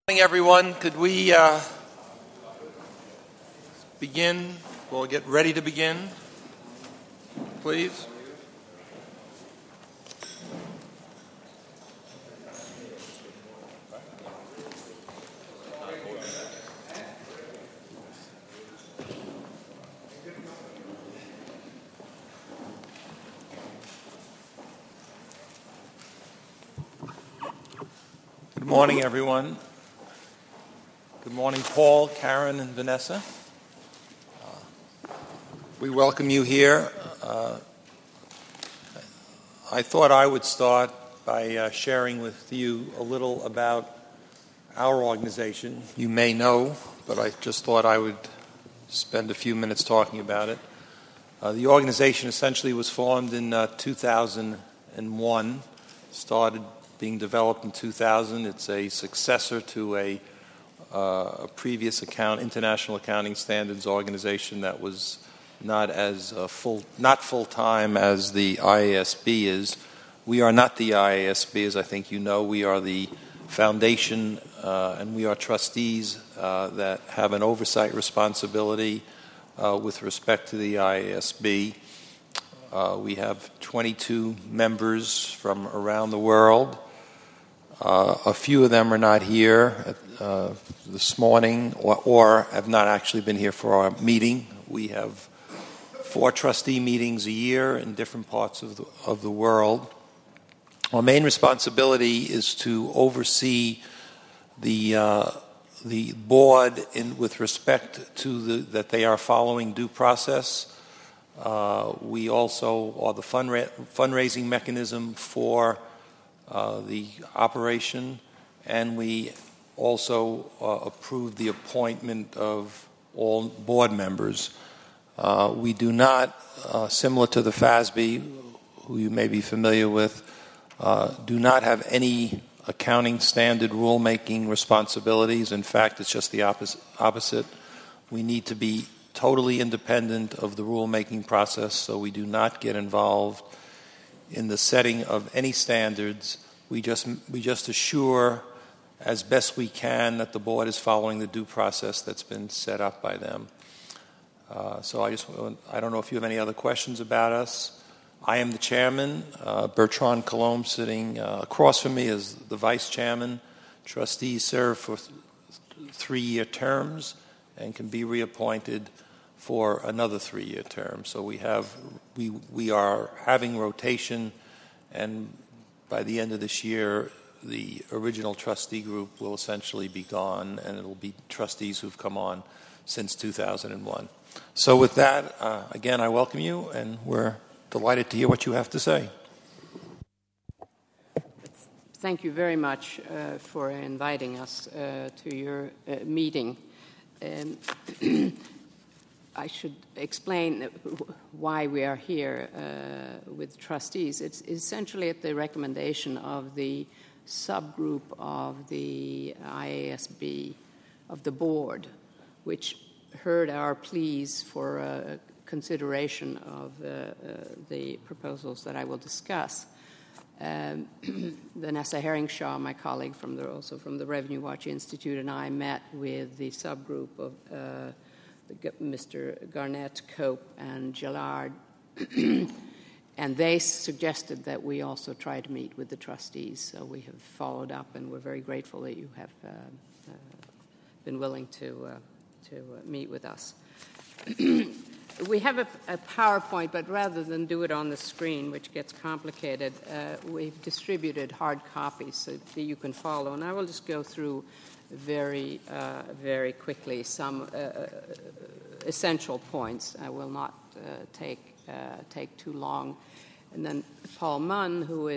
Good morning, everyone. Could we begin? We'll get ready to begin, please. Good morning, everyone. Good morning, Paul, Karen, and Vanessa. We welcome you here. I thought I would start by sharing with you a little about our organization. You may know, but I just thought I would spend a few minutes talking about it. The organization essentially was formed in 2001, started being developed in 2000. It's a successor to a previous international accounting standards organization that was not full-time as the IASB is. We are not the IASB, as I think you know. We are the foundation, and we are trustees that have an oversight responsibility with respect to the IASB. We have 22 members from around the world. A few of them are not here this morning or have not actually been here for our meeting. We have 4 trustee meetings a year in different parts of the world. Our main responsibility is to oversee the board with respect to that they are following due process. We also are the fundraising mechanism for the operation, and we also approve the appointment of all board members. We do not, similar to the FASB, who you may be familiar with, do not have any accounting standard rulemaking responsibilities. In fact, it's just the opposite. We need to be totally independent of the rulemaking process, so we do not get involved in the setting of any standards. We just assure as best we can that the board is following the due process that's been set up by them. So I don't know if you have any other questions about us. I am the chairman. Bertrand Colombe sitting across from me is the vice chairman. Trustees serve for 3-year terms and can be reappointed for another 3-year term. So we are having rotation, and by the end of this year, the original trustee group will essentially be gone, and it will be trustees who've come on since 2001. So with that, again, I welcome you, and we're delighted to hear what you have to say. Thank you very much for inviting us to your meeting. I should explain why we are here with trustees. It's essentially at the recommendation of the subgroup of the IASB, of the board, which heard our pleas for consideration of the proposals that I will discuss. Vanessa Herringshaw, my colleague also from the Revenue Watch Institute, and I met with the subgroup of Mr. Garnett, Cope, and Gillard, and they suggested that we also try to meet with the trustees. So we have followed up, and we're very grateful that you have been willing to meet with us. We have a PowerPoint, but rather than do it on the screen, which gets complicated, we've distributed hard copies so that you can follow. And I will just go through very quickly some essential points. I will not take too long. And then Paul Munn, who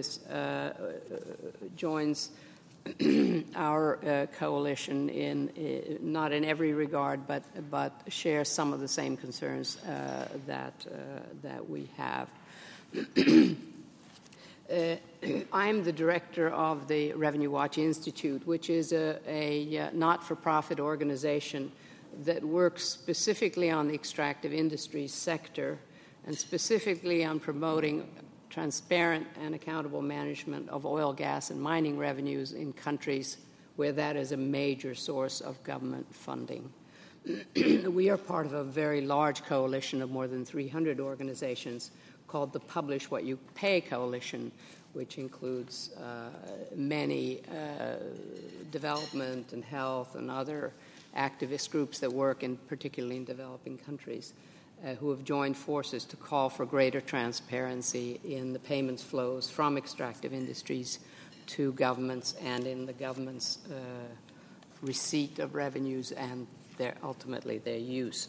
joins our coalition not in every regard, but shares some of the same concerns that we have. I'm the director of the Revenue Watch Institute, which is a not-for-profit organization that works specifically on the extractive industries sector and specifically on promoting transparent and accountable management of oil, gas, and mining revenues in countries where that is a major source of government funding. We are part of a very large coalition of more than 300 organizations called the Publish What You Pay Coalition, which includes many development and health and other activist groups that work particularly in developing countries, who have joined forces to call for greater transparency in the payments flows from extractive industries to governments and in the government's receipt of revenues and ultimately their use.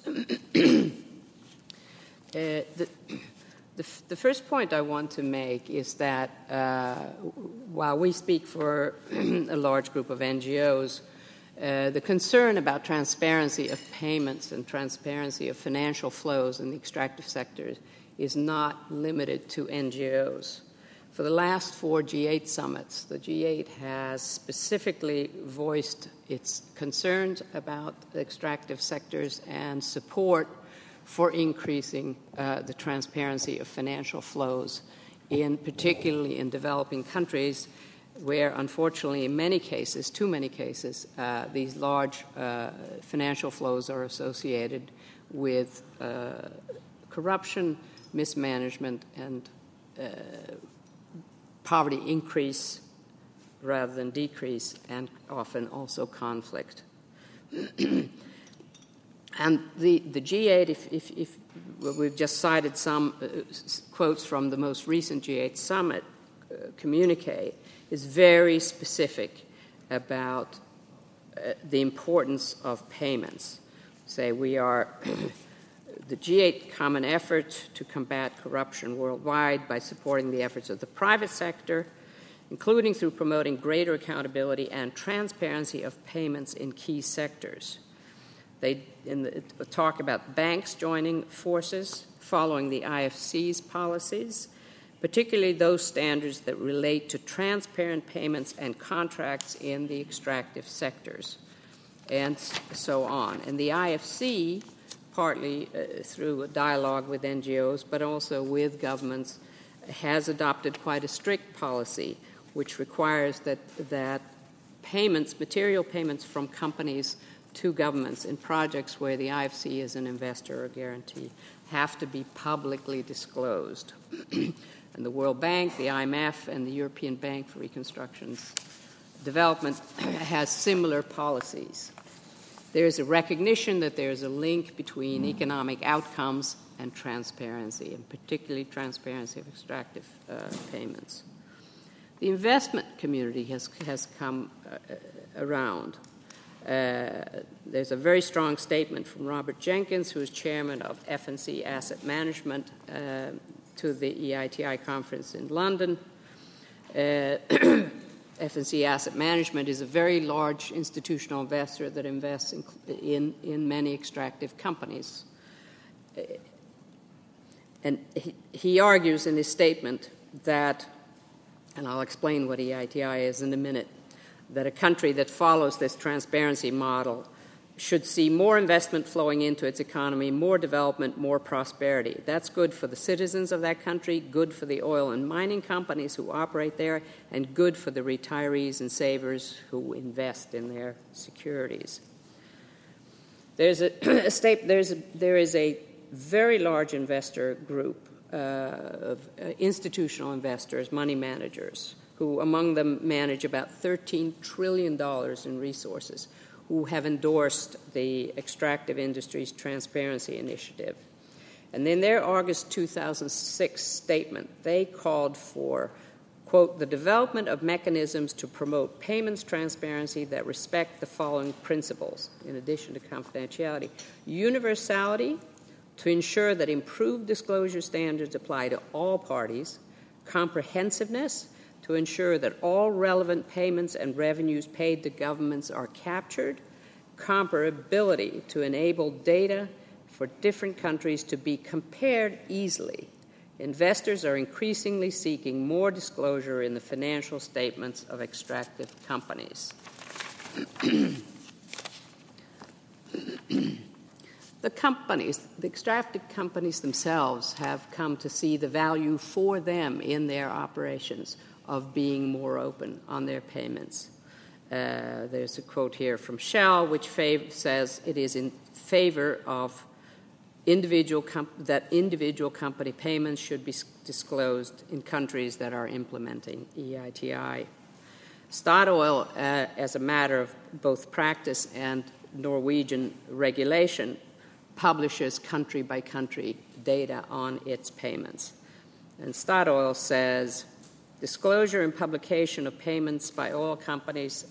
The first point I want to make is that while we speak for a large group of NGOs, the concern about transparency of payments and transparency of financial flows in the extractive sector is not limited to NGOs. For the last 4 G8 summits, the G8 has specifically voiced its concerns about the extractive sectors and support for increasing the transparency of financial flows, particularly in developing countries where, unfortunately, in many cases, too many cases, these large financial flows are associated with corruption, mismanagement, and poverty increase rather than decrease, and often also conflict. And the G8, if we've just cited some quotes from the most recent G8 summit communique, is very specific about the importance of payments. Say we are the G8 common effort to combat corruption worldwide by supporting the efforts of the private sector, including through promoting greater accountability and transparency of payments in key sectors. They talk about banks joining forces following the IFC's policies, particularly those standards that relate to transparent payments and contracts in the extractive sectors, and so on. And the IFC, partly through a dialogue with NGOs, but also with governments, has adopted quite a strict policy which requires that payments, material payments from companies to governments in projects where the IFC is an investor or guarantee have to be publicly disclosed. And the World Bank, the IMF, and the European Bank for Reconstruction Development has similar policies. There is a recognition that there is a link between economic outcomes and transparency, and particularly transparency of extractive payments. The investment community has come around. There's a very strong statement from Robert Jenkins, who is chairman of F&C Asset Management, to the EITI conference in London. F&C Asset Management is a very large institutional investor that invests in many extractive companies. And he argues in his statement that, and I'll explain what EITI is in a minute, that a country that follows this transparency model should see more investment flowing into its economy, more development, more prosperity. That's good for the citizens of that country, good for the oil and mining companies who operate there, and good for the retirees and savers who invest in their securities. There is a very large investor group of institutional investors, money managers, who among them manage about $13 trillion in resources, who have endorsed the Extractive Industries Transparency Initiative. And in their August 2006 statement, they called for, quote, the development of mechanisms to promote payments transparency that respect the following principles, in addition to confidentiality: universality, to ensure that improved disclosure standards apply to all parties; comprehensiveness, to ensure that all relevant payments and revenues paid to governments are captured; comparability, to enable data for different countries to be compared easily. Investors are increasingly seeking more disclosure in the financial statements of extractive companies. The extractive companies themselves have come to see the value for them in their operations of being more open on their payments. There's a quote here from Shell, which says it is in favor of that individual company payments should be disclosed in countries that are implementing EITI. Statoil, as a matter of both practice and Norwegian regulation, publishes country-by-country data on its payments. And Statoil says, disclosure and publication of payments by oil companies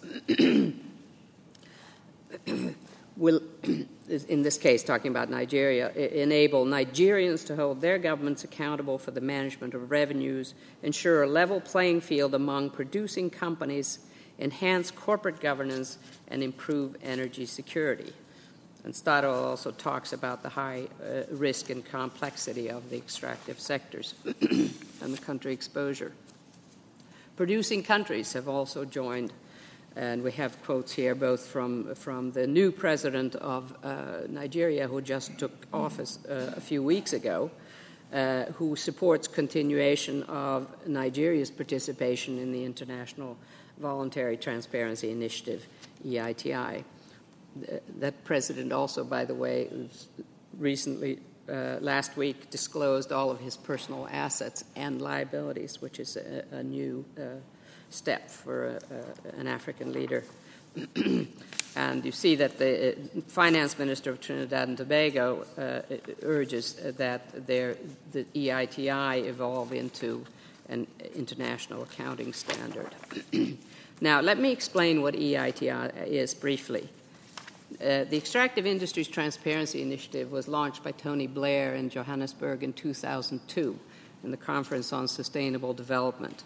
will, in this case talking about Nigeria, enable Nigerians to hold their governments accountable for the management of revenues, ensure a level playing field among producing companies, enhance corporate governance, and improve energy security. And Statoil also talks about the high risk and complexity of the extractive sectors and the country exposure. Producing countries have also joined, and we have quotes here both from the new president of Nigeria, who just took office a few weeks ago, who supports continuation of Nigeria's participation in the International Voluntary Transparency Initiative, EITI. That president also, by the way, recently, last week, disclosed all of his personal assets and liabilities, which is a new step for an African leader. And you see that the finance minister of Trinidad and Tobago urges that the EITI evolve into an international accounting standard. Now, let me explain what EITI is briefly. The Extractive Industries Transparency Initiative was launched by Tony Blair in Johannesburg in 2002 in the Conference on Sustainable Development.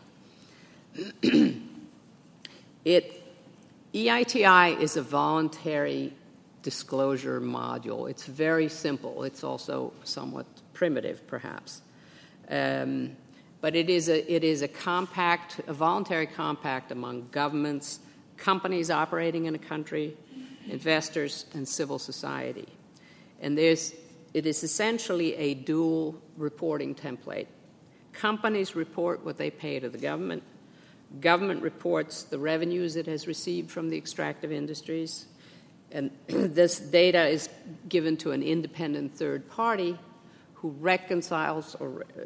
EITI is a voluntary disclosure module. It's very simple. It's also somewhat primitive, perhaps. But it is a compact, a voluntary compact among governments, companies operating in a country, investors, and civil society. And it is essentially a dual reporting template. Companies report what they pay to the government. Government reports the revenues it has received from the extractive industries. And this data is given to an independent third party who reconciles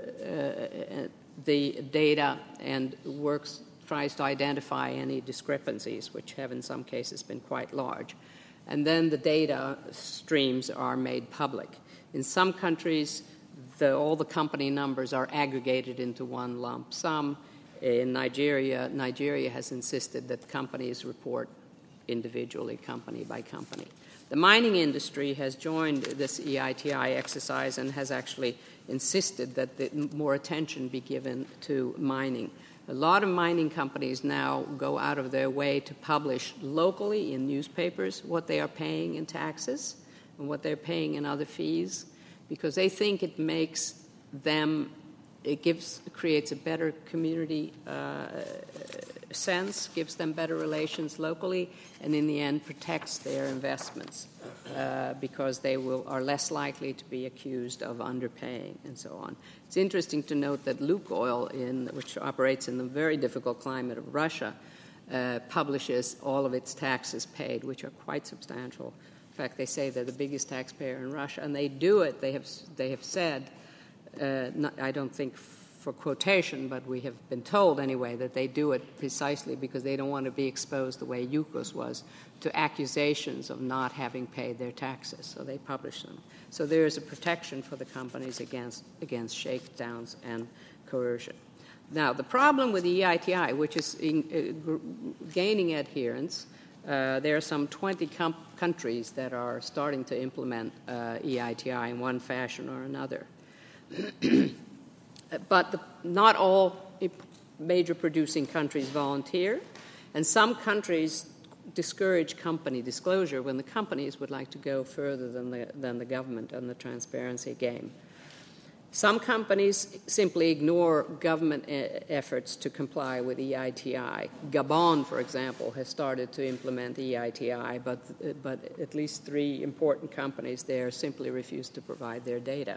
the data and tries to identify any discrepancies, which have in some cases been quite large. And then the data streams are made public. In some countries, all the company numbers are aggregated into one lump sum. In Nigeria has insisted that companies report individually, company by company. The mining industry has joined this EITI exercise and has actually insisted that more attention be given to mining. A lot of mining companies now go out of their way to publish locally in newspapers what they are paying in taxes and what they're paying in other fees, because they think it makes them, creates a better community sense, gives them better relations locally, and in the end protects their investments because they are less likely to be accused of underpaying and so on. It's interesting to note that Lukoil, which operates in the very difficult climate of Russia, publishes all of its taxes paid, which are quite substantial. In fact, they say they're the biggest taxpayer in Russia, and they do it. They have said, I don't think for quotation, but we have been told anyway that they do it precisely because they don't want to be exposed the way Yukos was to accusations of not having paid their taxes, so they publish them. So there is a protection for the companies against shakedowns and coercion. Now, the problem with the EITI, which is gaining adherence, there are some 20 countries that are starting to implement EITI in one fashion or another. But not all major producing countries volunteer, and some countries discourage company disclosure when the companies would like to go further than the government on the transparency game. Some companies simply ignore government efforts to comply with EITI. Gabon, for example, has started to implement EITI, but at least 3 important companies there simply refuse to provide their data.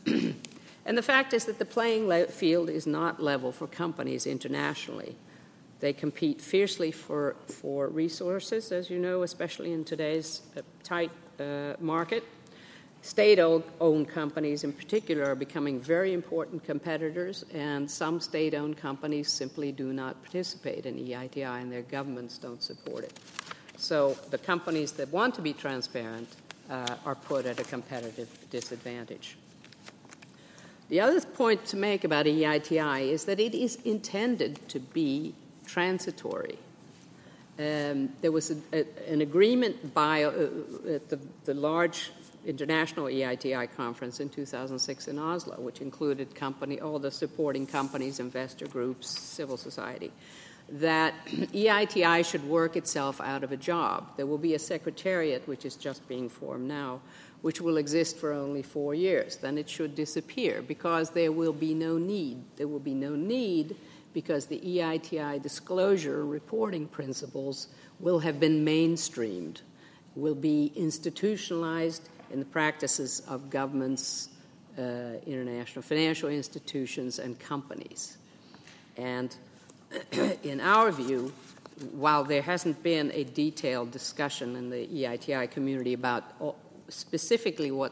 And the fact is that the playing field is not level for companies internationally. They compete fiercely for resources, as you know, especially in today's tight market. State-owned companies in particular are becoming very important competitors, and some state-owned companies simply do not participate in EITI, and their governments don't support it. So the companies that want to be transparent are put at a competitive disadvantage. The other point to make about EITI is that it is intended to be transitory. There was an agreement by at the large international EITI conference in 2006 in Oslo, which included all the supporting companies, investor groups, civil society, that EITI should work itself out of a job. There will be a secretariat, which is just being formed now, which will exist for only 4 years. Then it should disappear because there will be no need. There will be no need because the EITI disclosure reporting principles will have been mainstreamed, will be institutionalized in the practices of governments, international financial institutions, and companies. And in our view, while there hasn't been a detailed discussion in the EITI community about specifically what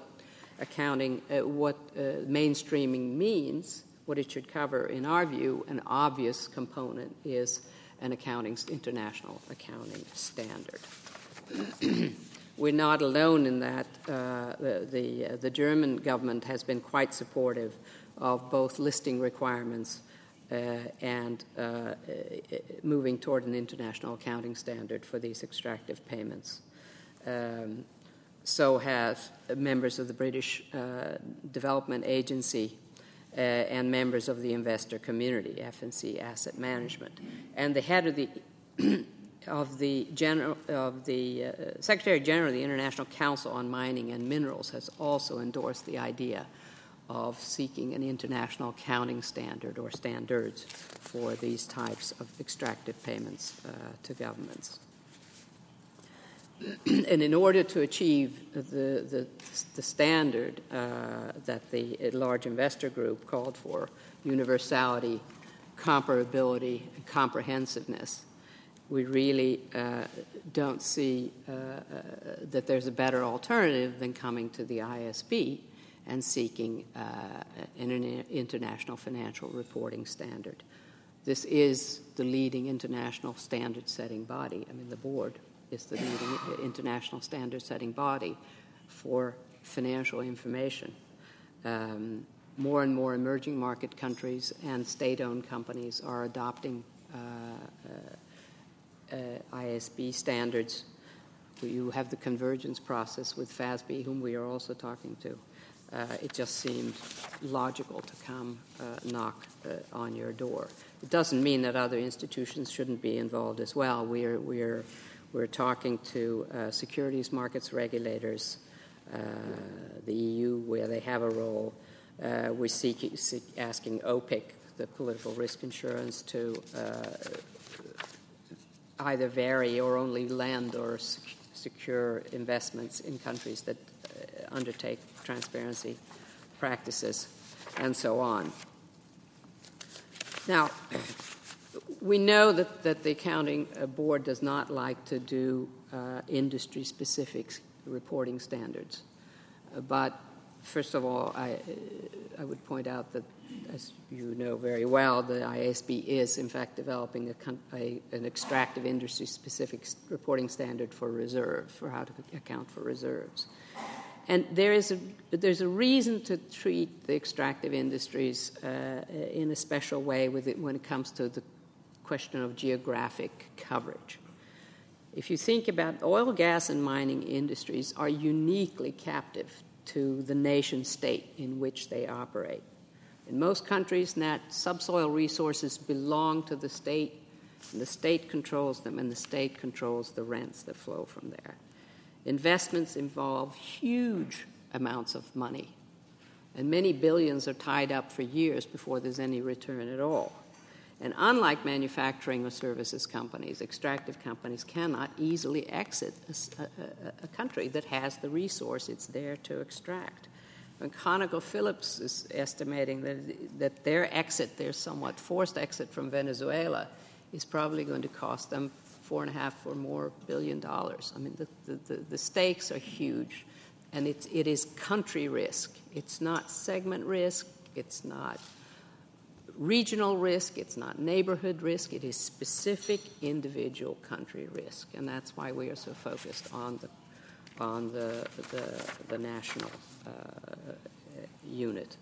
mainstreaming means, what it should cover, in our view, an obvious component is an international accounting standard. We're not alone in that. The German government has been quite supportive of both listing requirements and moving toward an international accounting standard for these extractive payments. So have members of the British Development Agency and members of the investor community, F&C Asset Management. And the head of the Secretary General of the International Council on Mining and Minerals has also endorsed the idea of seeking an international accounting standard or standards for these types of extractive payments to governments. And in order to achieve the standard that the large investor group called for, universality, comparability, and comprehensiveness, we really don't see that there's a better alternative than coming to the ISB and seeking an international financial reporting standard. This is the leading international standard-setting body. I mean, the board is the leading international standard-setting body for financial information. More and more emerging market countries and state-owned companies are adopting ISB standards. You have the convergence process with FASB, whom we are also talking to. It just seemed logical to come knock on your door. It doesn't mean that other institutions shouldn't be involved as well. We're talking to securities markets regulators, the EU, where they have a role. We're asking OPIC, the political risk insurance, to either vary or only lend or secure investments in countries that undertake transparency practices, and so on. Now, we know that the accounting board does not like to do industry-specific reporting standards. But first of all, I would point out that, as you know very well, the ISB is, in fact, developing an extractive industry-specific reporting standard for reserves, for how to account for reserves. And there's a reason to treat the extractive industries in a special way when it comes to the question of geographic coverage. If you think about oil, gas, and mining industries are uniquely captive to the nation state in which they operate. In most countries, subsoil resources belong to the state, and the state controls them, and the state controls the rents that flow from there. Investments involve huge amounts of money, and many billions are tied up for years before there's any return at all. And unlike manufacturing or services companies, extractive companies cannot easily exit a country that has the resource it's there to extract. And ConocoPhillips is estimating that their somewhat forced exit from Venezuela is probably going to cost them $4.5 or more billion. I mean, the stakes are huge, and it is country risk. It's not segment risk. It's not regional risk. It's not neighborhood risk. It is specific individual country risk, and that's why we are so focused on the national unit.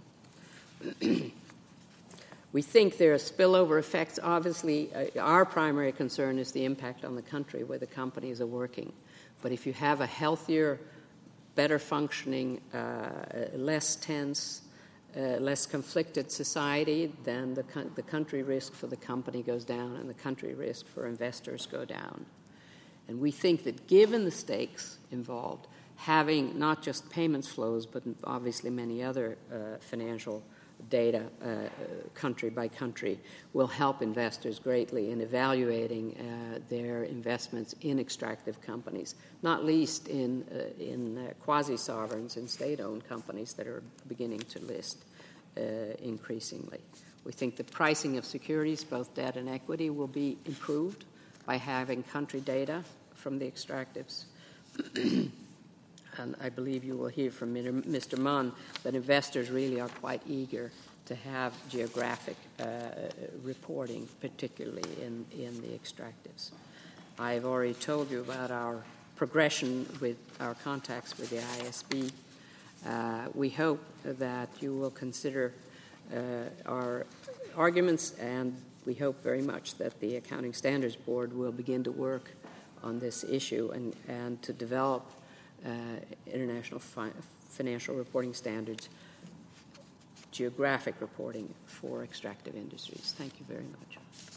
We think there are spillover effects. Obviously, our primary concern is the impact on the country where the companies are working. But if you have a healthier, better functioning, less tense, less conflicted society, then the country risk for the company goes down and the country risk for investors go down. And we think that given the stakes involved, having not just payments flows, but obviously many other financial data country by country will help investors greatly in evaluating their investments in extractive companies, not least in quasi-sovereigns and state-owned companies that are beginning to list increasingly. We think the pricing of securities, both debt and equity, will be improved by having country data from the extractives. And I believe you will hear from Mr. Munn that investors really are quite eager to have geographic reporting, particularly in the extractives. I've already told you about our progression with our contacts with the ISB. We hope that you will consider our arguments, and we hope very much that the Accounting Standards Board will begin to work on this issue and to develop international financial reporting standards, geographic reporting for extractive industries. Thank you very much.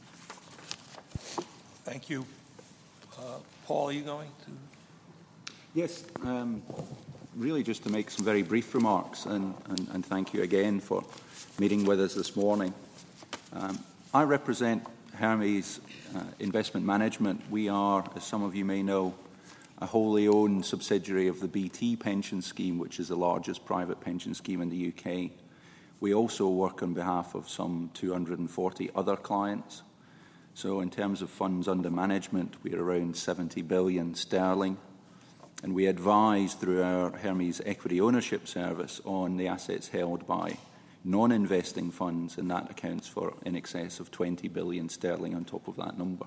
Thank you. Paul, are you going to? Yes, really just to make some very brief remarks, and thank you again for meeting with us this morning. I represent Hermes Investment Management. We are, as some of you may know, a wholly owned subsidiary of the BT pension scheme, which is the largest private pension scheme in the UK. We also work on behalf of some 240 other clients. So in terms of funds under management, we're around 70 billion sterling. And we advise through our Hermes Equity Ownership Service on the assets held by non-investing funds, and that accounts for in excess of 20 billion sterling on top of that number.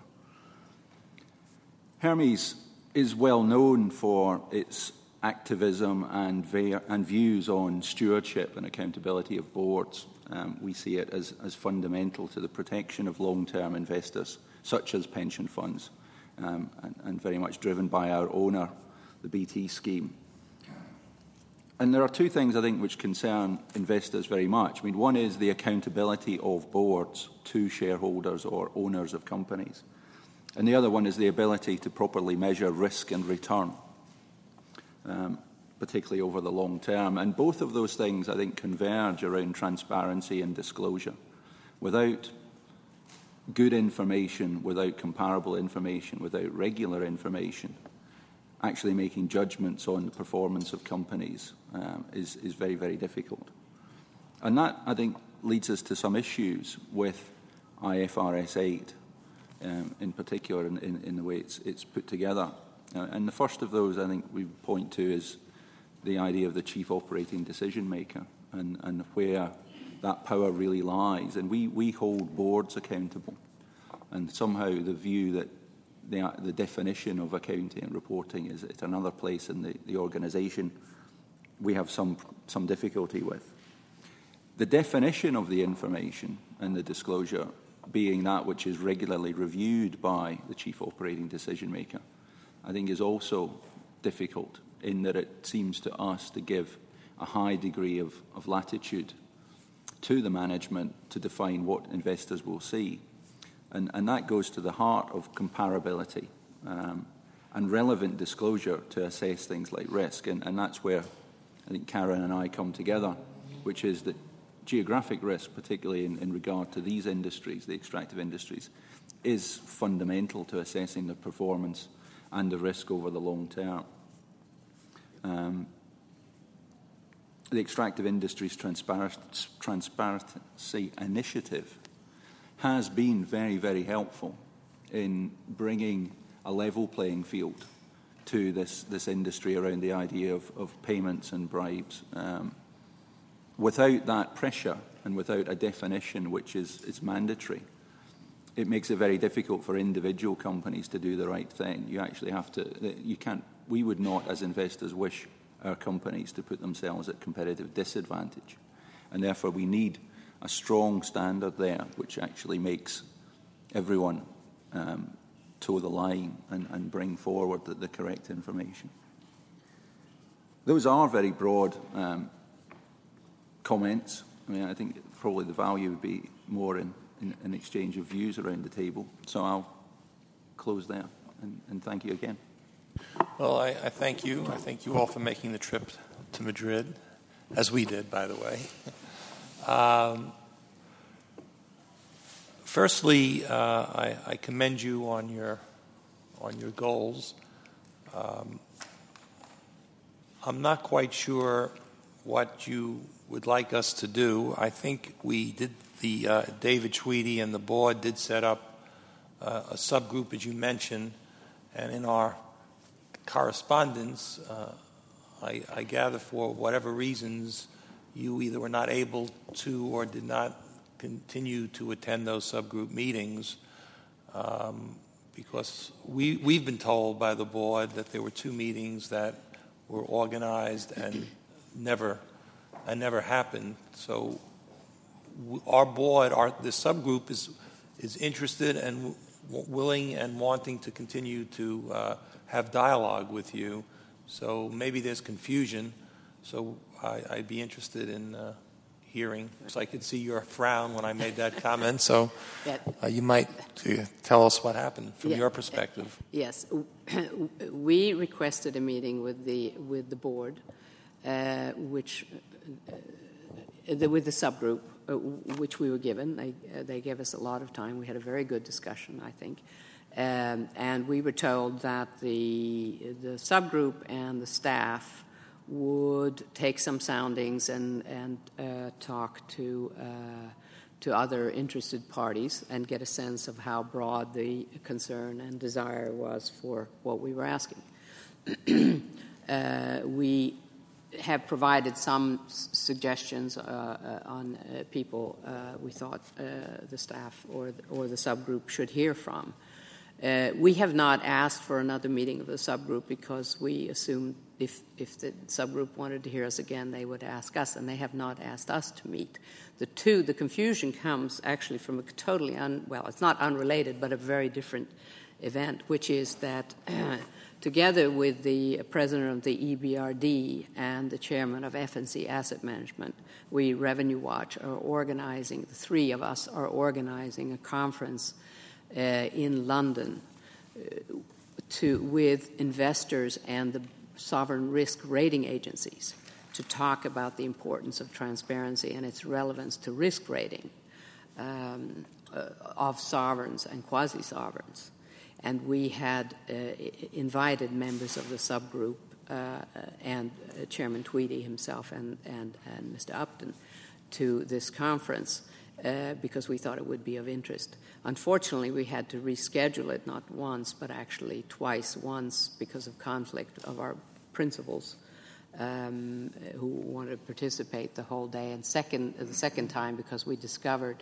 Hermes is well known for its activism and views on stewardship and accountability of boards. We see it as fundamental to the protection of long-term investors, such as pension funds, and very much driven by our owner, the BT scheme. And there are two things, I think, which concern investors very much. I mean, one is the accountability of boards to shareholders or owners of companies. And the other one is the ability to properly measure risk and return, particularly over the long term. And both of those things, I think, converge around transparency and disclosure. Without good information, without comparable information, without regular information, actually making judgments on the performance of companies is very, very difficult. And that, I think, leads us to some issues with IFRS 8, in particular in the way it's put together. And the first of those, I think, we point to is the idea of the chief operating decision maker and where that power really lies. And we hold boards accountable. And somehow the view that the definition of accounting and reporting is at another place in the organisation, we have some difficulty with. The definition of the information and the disclosure being that which is regularly reviewed by the chief operating decision maker, I think is also difficult in that it seems to us to give a high degree of latitude to the management to define what investors will see. And that goes to the heart of comparability and relevant disclosure to assess things like risk. And that's where I think Karen and I come together, which is that geographic risk, particularly in regard to these industries, the extractive industries, is fundamental to assessing the performance and the risk over the long term. The Extractive Industries Transparency Initiative has been very, very helpful in bringing a level playing field to this industry around the idea of payments and bribes. Without that pressure and without a definition which is mandatory, it makes it very difficult for individual companies to do the right thing. You actually have to, we would not as investors wish our companies to put themselves at competitive disadvantage. And therefore we need a strong standard there which actually makes everyone toe the line and bring forward the correct information. Those are very broad comments. I mean, I think probably the value would be more in an exchange of views around the table. So I'll close there and thank you again. Well, I thank you. I thank you all for making the trip to Madrid, as we did, by the way. Firstly, I commend you on your goals. I'm not quite sure what you would like us to do. I think we did David Tweedy and the board did set up a subgroup, as you mentioned, and in our correspondence, I gather for whatever reasons you either were not able to or did not continue to attend those subgroup meetings, because we've been told by the board that there were 2 meetings that were organized and never happened. So our board, this subgroup is interested and willing and wanting to continue to have dialogue with you. So maybe there's confusion. So I'd be interested in hearing. So I could see your frown when I made that comment. So you might tell us what happened from your perspective. Yes, we requested a meeting with the board, with the subgroup, which we were given. They gave us a lot of time. We had a very good discussion, I think. And we were told that the subgroup and the staff would take some soundings and talk to other interested parties and get a sense of how broad the concern and desire was for what we were asking. We have provided some suggestions on people we thought the staff or the subgroup should hear from. We have not asked for another meeting of the subgroup because we assumed if the subgroup wanted to hear us again, they would ask us, and they have not asked us to meet. The confusion comes actually from a totally, it's not unrelated, but a very different event, which is that together with the president of the EBRD and the chairman of FNC Asset Management, we, Revenue Watch, are organizing, the 3 of us are organizing a conference in London with investors and the sovereign risk rating agencies to talk about the importance of transparency and its relevance to risk rating of sovereigns and quasi-sovereigns. And we had invited members of the subgroup and Chairman Tweedy himself and Mr. Upton to this conference because we thought it would be of interest. Unfortunately, we had to reschedule it not once, but actually twice. Once because of conflict of our principals who wanted to participate the whole day, and the second time because we discovered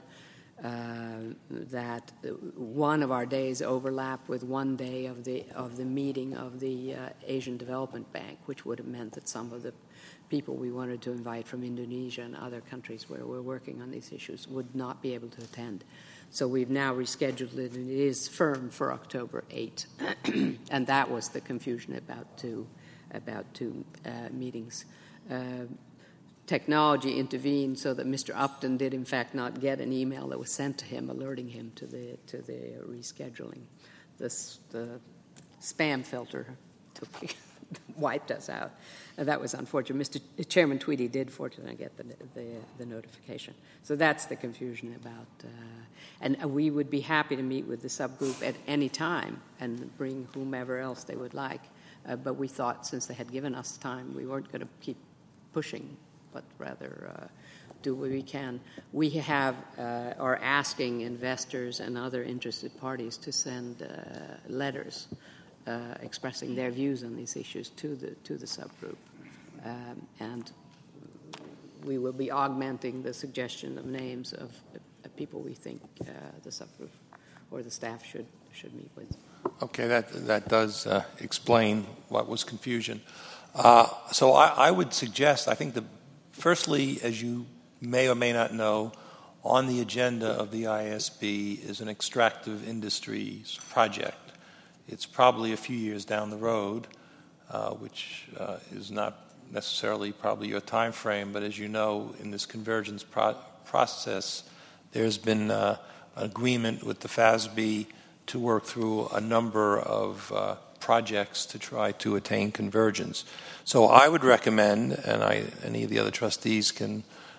that one of our days overlapped with one day of the meeting of the Asian Development Bank, which would have meant that some of the people we wanted to invite from Indonesia and other countries where we're working on these issues would not be able to attend. So we've now rescheduled it, and it is firm for October 8. And that was the confusion about two meetings. Technology intervened so that Mr. Upton did, in fact, not get an email that was sent to him alerting him to the rescheduling. The spam filter wiped us out. That was unfortunate. Mr. Chairman Tweedy did, fortunately, get the notification. So that's the confusion about. And we would be happy to meet with the subgroup at any time and bring whomever else they would like. But we thought since they had given us time, we weren't going to keep pushing, but rather do what we can. We are asking investors and other interested parties to send letters expressing their views on these issues to the subgroup, and we will be augmenting the suggestion of names of people we think the subgroup or the staff should meet with. Okay, that does explain what was confusion. So I would suggest, I think firstly, as you may or may not know, on the agenda of the ISB is an extractive industries project. It's probably a few years down the road, which is not necessarily probably your time frame, but as you know, in this convergence process, there's been an agreement with the FASB to work through a number of projects to try to attain convergence. So I would recommend, and any of the other trustees can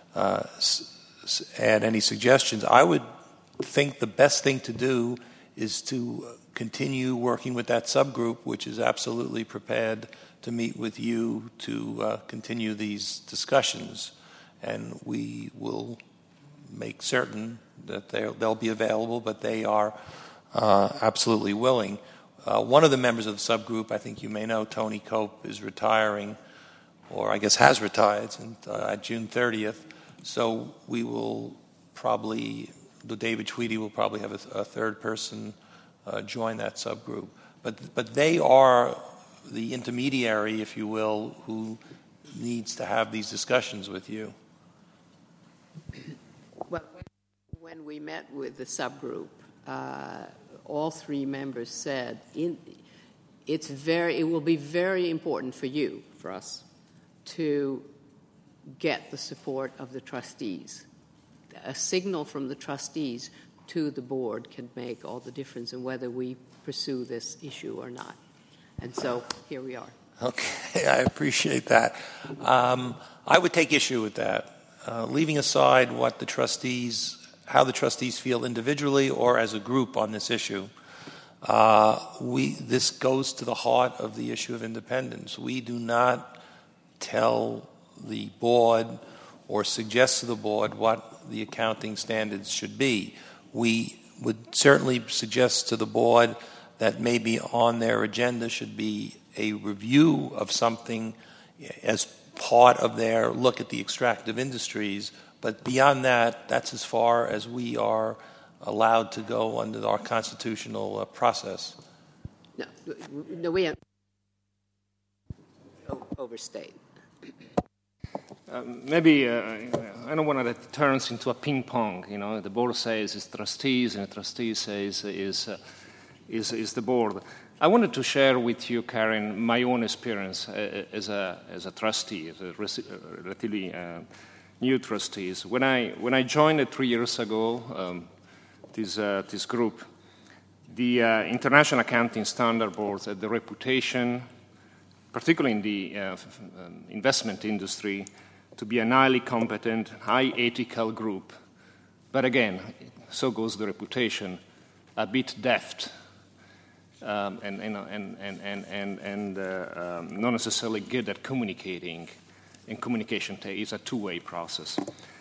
add any suggestions, I would think the best thing to do is to continue working with that subgroup, which is absolutely prepared to meet with you to continue these discussions. And we will make certain that they'll be available, but they are absolutely willing. One of the members of the subgroup, I think you may know, Tony Cope, is retiring, or I guess has retired at June 30th. So we will probably, David Tweedy will probably have a third person join that subgroup. But they are the intermediary, if you will, who needs to have these discussions with you. Well, when we met with the subgroup, all three members said it will be very important for us to get the support of the trustees. A signal from the trustees to the board can make all the difference in whether we pursue this issue or not. And so here we are. Okay, I appreciate that. I would take issue with that. Leaving aside how the trustees feel individually or as a group on this issue, this goes to the heart of the issue of independence. We do not tell the board or suggest to the board what the accounting standards should be. We would certainly suggest to the board that maybe on their agenda should be a review of something as part of their look at the extractive industries. But beyond that, that's as far as we are allowed to go under our constitutional process. No, we have overstate. Maybe I don't want that it turns into a ping pong. The board says it's trustees, and the trustees says is the board. I wanted to share with you, Karen, my own experience as a trustee, as a relatively new trustees. When I joined it 3 years ago, this group, the International Accounting Standard Board had the reputation, particularly in the investment industry, to be a highly competent, high ethical group. But again, so goes the reputation, a bit deft, and not necessarily good at communicating. And communication is a two-way process.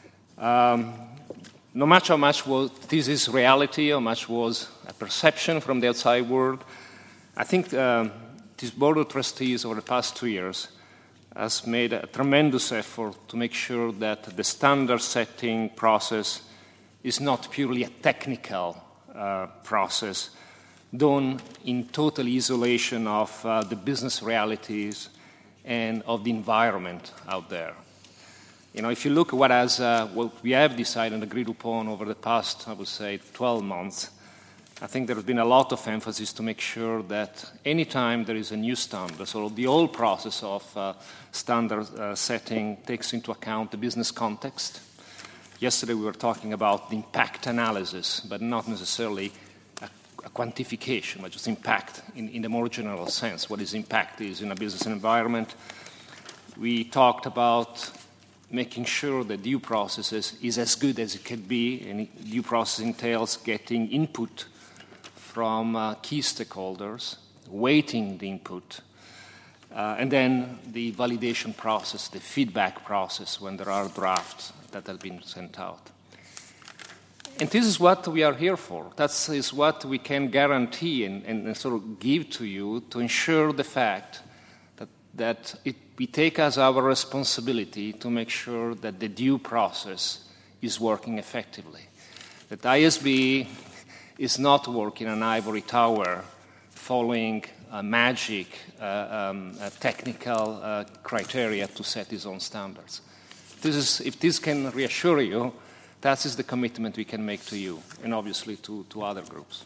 No matter how much this is reality, how much was a perception from the outside world, I think this board of trustees over the past 2 years has made a tremendous effort to make sure that the standard setting process is not purely a technical process done in total isolation of the business realities and of the environment out there. If you look at what we have decided and agreed upon over the past, I would say, 12 months, I think there has been a lot of emphasis to make sure that anytime there is a new standard, so the whole process of standard setting takes into account the business context. Yesterday we were talking about the impact analysis, but not necessarily a quantification, but just impact in the more general sense, what is impact is in a business environment. We talked about making sure that due processes is as good as it can be, and due process entails getting input from key stakeholders, weighting the input, and then the validation process, the feedback process when there are drafts that have been sent out. And this is what we are here for. That is what we can guarantee and sort of give to you to ensure the fact that we take as our responsibility to make sure that the due process is working effectively. That ISB is not working an ivory tower following magic technical criteria to set its own standards. If this can reassure you, that is the commitment we can make to you and obviously to other groups.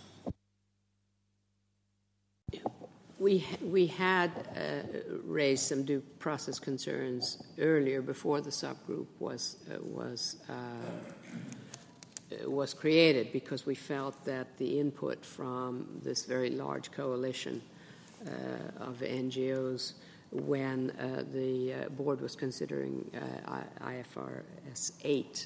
We had raised some due process concerns earlier before the subgroup was created, because we felt that the input from this very large coalition of NGOs when the board was considering IFRS 8,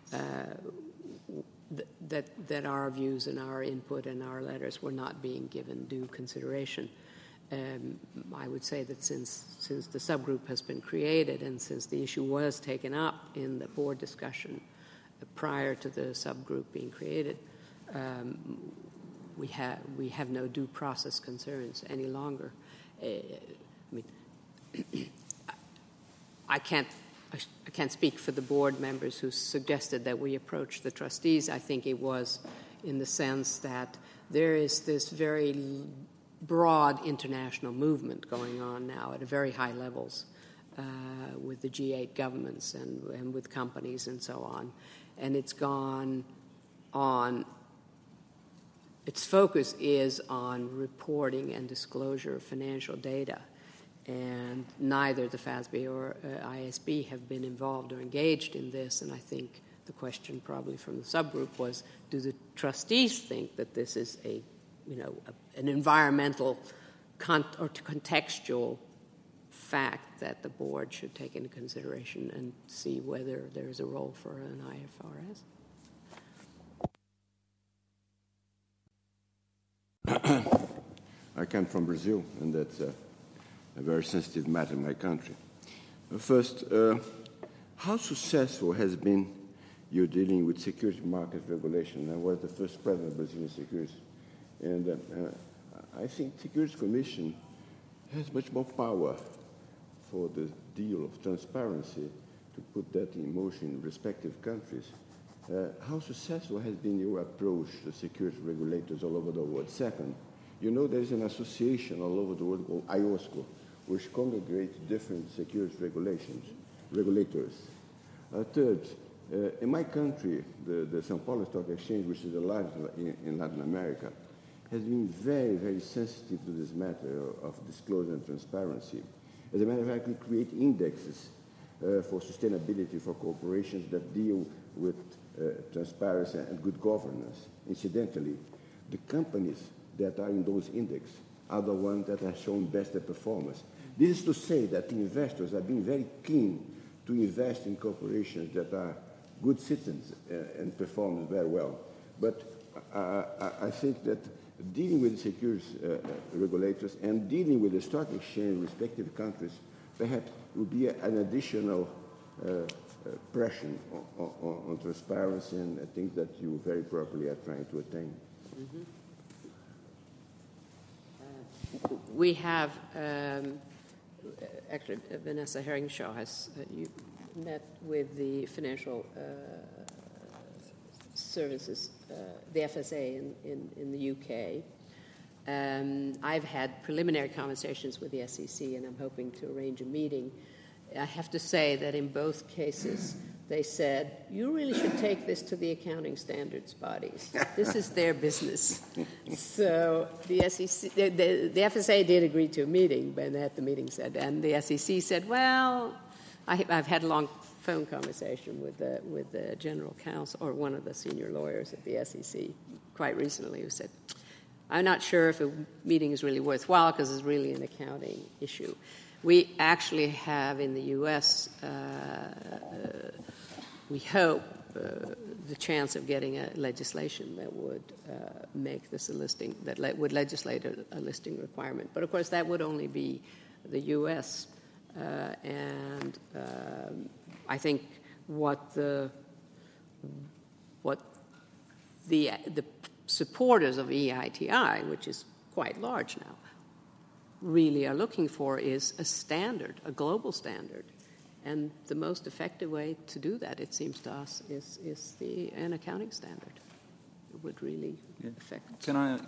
that our views and our input and our letters were not being given due consideration. I would say that since the subgroup has been created and since the issue was taken up in the board discussion prior to the subgroup being created, we have no due process concerns any longer. I can't speak for the board members who suggested that we approach the trustees. I think it was in the sense that there is this very broad international movement going on now at a very high levels with the G8 governments and with companies and so on. And it's gone on, its focus is on reporting and disclosure of financial data. And neither the FASB or ISB have been involved or engaged in this. And I think the question probably from the subgroup was, do the trustees think that this is an environmental or contextual fact that the board should take into consideration and see whether there's a role for an IFRS? I come from Brazil, and that's a very sensitive matter in my country. First, how successful has been your dealing with security market regulation? I was the first president of Brazilian Securities. And I think Securities Commission has much more power for the deal of transparency to put that in motion in respective countries. How successful has been your approach to security regulators all over the world? Second, there is an association all over the world called IOSCO, which congregates different security regulators. Third, in my country, the São Paulo Stock Exchange, which is the largest in Latin America, has been very, very sensitive to this matter of disclosure and transparency. As a matter of fact, we create indexes for sustainability for corporations that deal with transparency and good governance. Incidentally, the companies that are in those indexes are the ones that have shown best performance. This is to say that investors are being very keen to invest in corporations that are good citizens and perform very well. But I think that dealing with the securities regulators and dealing with the stock exchange in respective countries perhaps would be an additional pressure on transparency, and I think that you very properly are trying to attain. Mm-hmm. We have, actually, Vanessa Herringshaw has you met with the financial services, the FSA in the UK. I've had preliminary conversations with the SEC, and I'm hoping to arrange a meeting. I have to say that in both cases, they said, you really should take this to the accounting standards bodies. This is their business. So the SEC, the FSA did agree to a meeting, but at the meeting said, and the SEC said, well, I've had a long phone conversation with the general counsel, or one of the senior lawyers at the SEC quite recently, who said, I'm not sure if a meeting is really worthwhile because it's really an accounting issue. We actually have in the U.S., we hope, the chance of getting a legislation that would make this a listing, that would legislate a listing requirement. But, of course, that would only be the U.S. I think what the supporters of EITI, which is quite large now, really are looking for is a standard, a global standard. And the most effective way to do that, it seems to us, is an accounting standard. It would really affect. Can I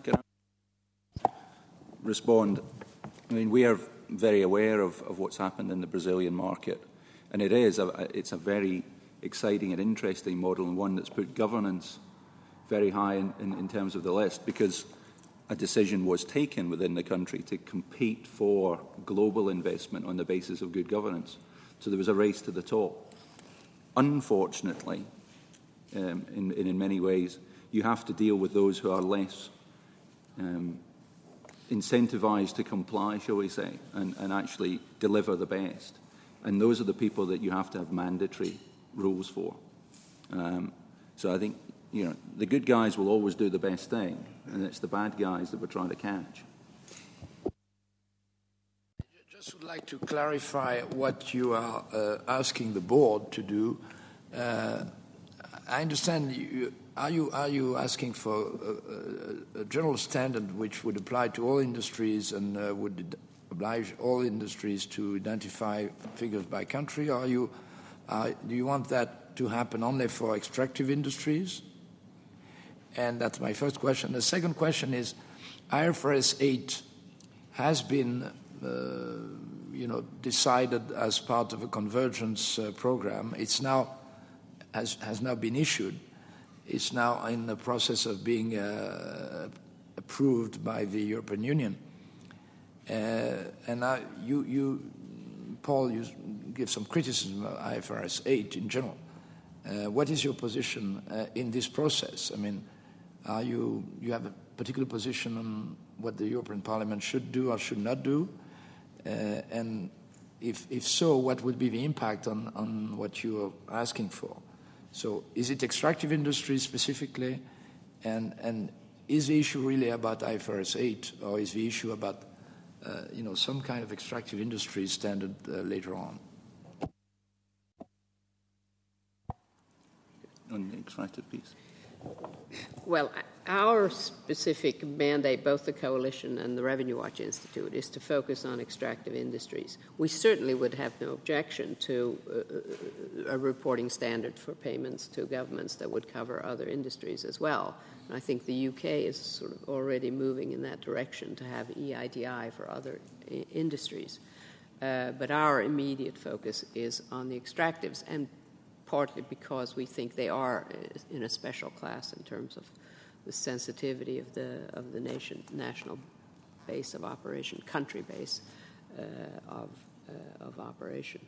respond? I mean, we are very aware of what's happened in the Brazilian market, and it's a very exciting and interesting model, and one that's put governance very high in terms of the list, because a decision was taken within the country to compete for global investment on the basis of good governance. So there was a race to the top. Unfortunately, in many ways, you have to deal with those who are less incentivized to comply, shall we say, and actually deliver the best. And those are the people that you have to have mandatory rules for. So I think, the good guys will always do the best thing, and it's the bad guys that we're trying to catch. I just would like to clarify what you are asking the board to do. I understand are you asking for a general standard which would apply to all industries and would oblige all industries to identify figures by country, or do you want that to happen only for extractive industries? And that's my first question. The second question is, IFRS 8 has been, decided as part of a convergence program. It's now has now been issued. It's now in the process of being approved by the European Union. Paul, you give some criticism of IFRS 8 in general. What is your position in this process? I mean, you have a particular position on what the European Parliament should do or should not do? And if so, what would be the impact on what you are asking for? So is it extractive industry specifically? And is the issue really about IFRS 8, or is the issue about some kind of extractive industry standard later on? On the extractive piece. Well, our specific mandate, both the Coalition and the Revenue Watch Institute, is to focus on extractive industries. We certainly would have no objection to a reporting standard for payments to governments that would cover other industries as well. And I think the UK is sort of already moving in that direction to have EITI for other industries. But our immediate focus is on the extractives, and partly because we think they are in a special class in terms of the sensitivity of the national base of operation, country base of operation.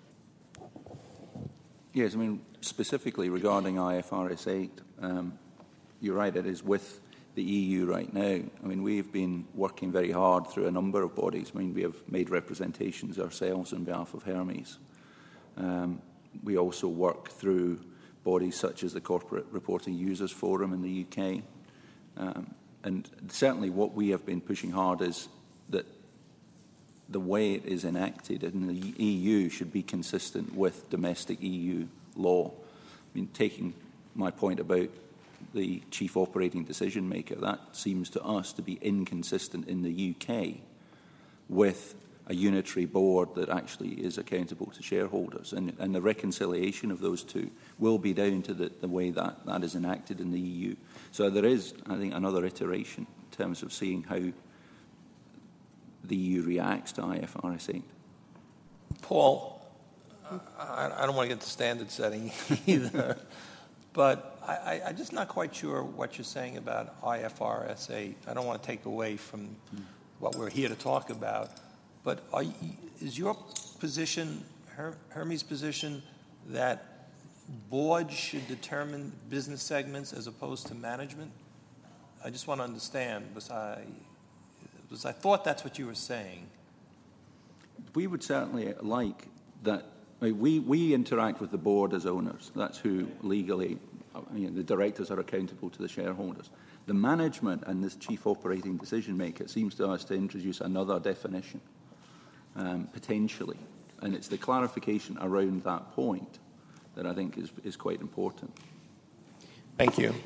Yes, I mean, specifically regarding IFRS 8, you're right, it is with the EU right now. I mean, we've been working very hard through a number of bodies. I mean, we have made representations ourselves on behalf of Hermes. We also work through bodies such as the Corporate Reporting Users Forum in the UK. And certainly what we have been pushing hard is that the way it is enacted in the EU should be consistent with domestic EU law. I mean, taking my point about the chief operating decision maker, that seems to us to be inconsistent in the UK with a unitary board that actually is accountable to shareholders. And the reconciliation of those two will be down to the way that is enacted in the EU. So there is, I think, another iteration in terms of seeing how the EU reacts to IFRS 8. Paul, I don't want to get to standard setting either, but I'm just not quite sure what you're saying about IFRS 8. I don't want to take away from what we're here to talk about. But is your position, Hermes' position, that boards should determine business segments as opposed to management? I just want to understand, because I thought that's what you were saying. We would certainly like that. We interact with the board as owners. That's who legally, the directors are accountable to the shareholders. The management and this chief operating decision maker seems to us to introduce another definition. potentially. And it's the clarification around that point that I think is quite important. Thank you.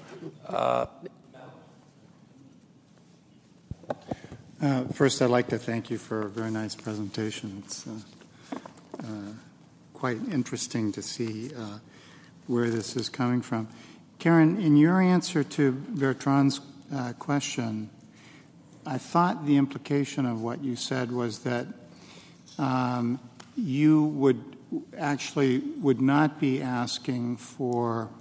First, I'd like to thank you for a very nice presentation. It's quite interesting to see where this is coming from. Karen, in your answer to Bertrand's question, I thought the implication of what you said was that you would not be asking for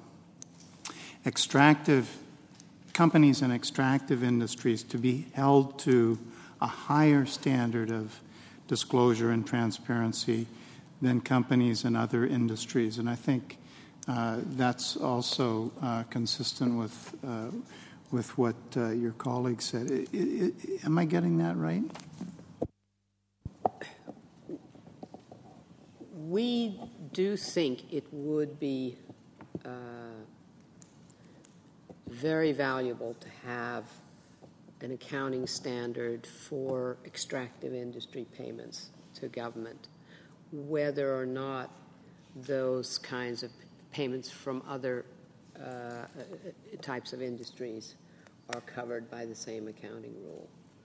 companies in extractive industries to be held to a higher standard of disclosure and transparency than companies in other industries. And I think that's also consistent with what your colleague said. Am I getting that right? We do think it would be very valuable to have an accounting standard for extractive industry payments to government, whether or not those kinds of payments from other types of industries are covered by the same accounting rule.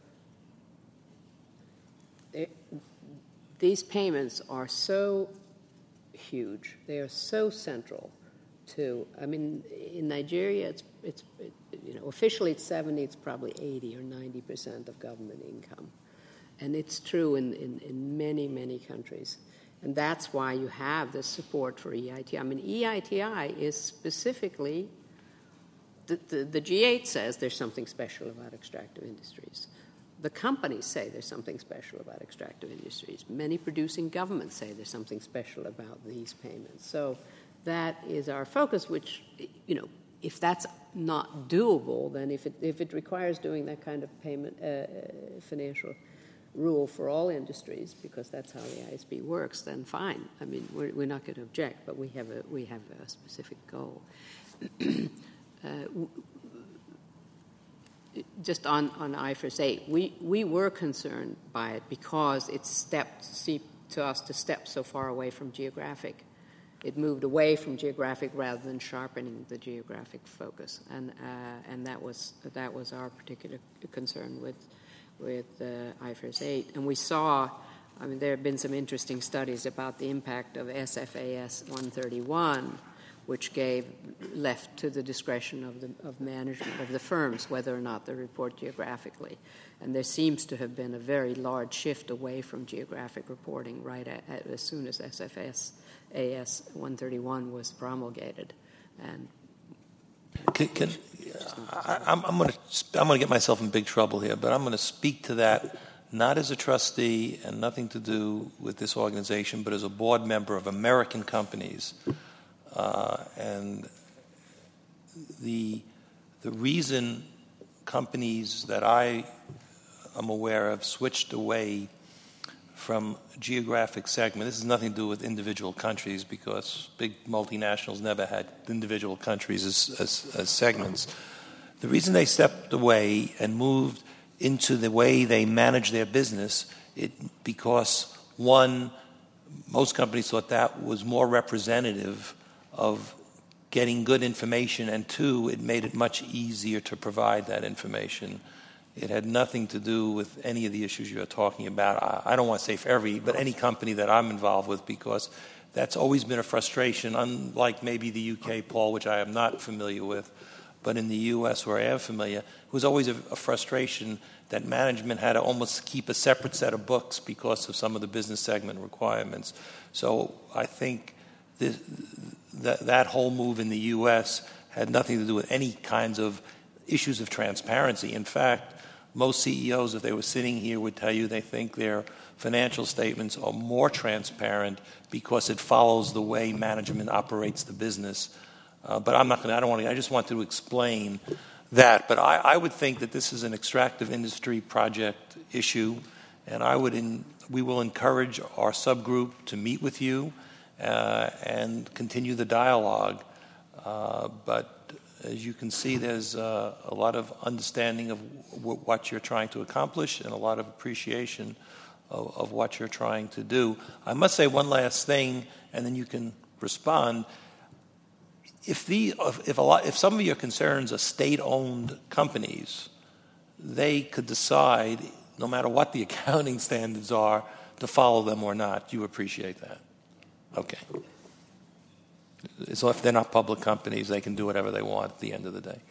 These payments are so huge, they are so central to, I mean, in Nigeria, it's officially it's 70, it's probably 80 or 90% of government income. And it's true in many, many countries. And that's why you have this support for EITI. I mean, EITI is specifically, the G8 says there's something special about extractive industries. The companies say there's something special about extractive industries. Many producing governments say there's something special about these payments. So that is our focus, which, if that's not doable, then if it requires doing that kind of payment, financial rule for all industries, because that's how the ISB works, then fine. I mean, we're not going to object, but we have a specific goal. Just on IFRS 8, we were concerned by it because it seemed to us to step so far away from geographic. It moved away from geographic rather than sharpening the geographic focus, and that was our particular concern with IFRS 8. And we saw, I mean, there have been some interesting studies about the impact of SFAS 131, which left to the discretion of management of the firms whether or not they report geographically. And there seems to have been a very large shift away from geographic reporting right as soon as SFAS 131 was promulgated. And I'm going to get myself in big trouble here, but I'm going to speak to that not as a trustee and nothing to do with this organization, but as a board member of American companies. And the reason companies that I am aware of switched away from geographic segment, this has nothing to do with individual countries because big multinationals never had individual countries as segments. The reason they stepped away and moved into the way they manage their business, because one, most companies thought that was more representative of getting good information, and two, it made it much easier to provide that information. It had nothing to do with any of the issues you're talking about. I don't want to say for but any company that I'm involved with, because that's always been a frustration, unlike maybe the UK, Paul, which I am not familiar with, but in the US where I am familiar, it was always a frustration that management had to almost keep a separate set of books because of some of the business segment requirements. So I think that whole move in the U.S. had nothing to do with any kinds of issues of transparency. In fact, most CEOs, if they were sitting here, would tell you they think their financial statements are more transparent because it follows the way management operates the business. But I just want to explain that. But I would think that this is an extractive industry project issue, and we will encourage our subgroup to meet with you and continue the dialogue. But as you can see, there's a lot of understanding of what you're trying to accomplish and a lot of appreciation of what you're trying to do. I must say one last thing, and then you can respond. If some of your concerns are state-owned companies, they could decide, no matter what the accounting standards are, to follow them or not. You appreciate that? Okay. So if they're not public companies, they can do whatever they want at the end of the day.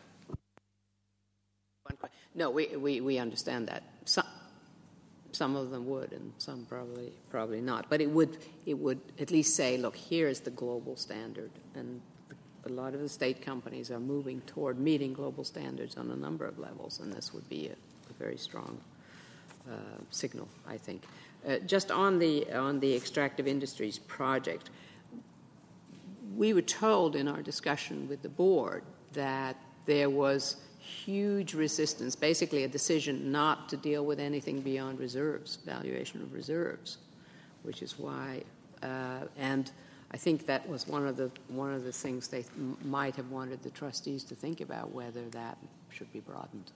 No, we understand that. Some of them would, and some probably not. But it would at least say, look, here is the global standard, and a lot of the state companies are moving toward meeting global standards on a number of levels, and this would be a very strong signal, I think. Just on the extractive industries project, we were told in our discussion with the board that there was huge resistance, basically a decision not to deal with anything beyond reserves, valuation of reserves, which is why, and I think that was one of the things they might have wanted the trustees to think about, whether that should be broadened.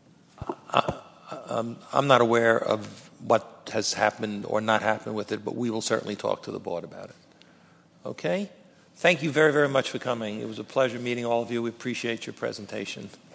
I'm not aware of what has happened or not happened with it, but we will certainly talk to the board about it. Okay? Thank you very, very much for coming. It was a pleasure meeting all of you. We appreciate your presentation.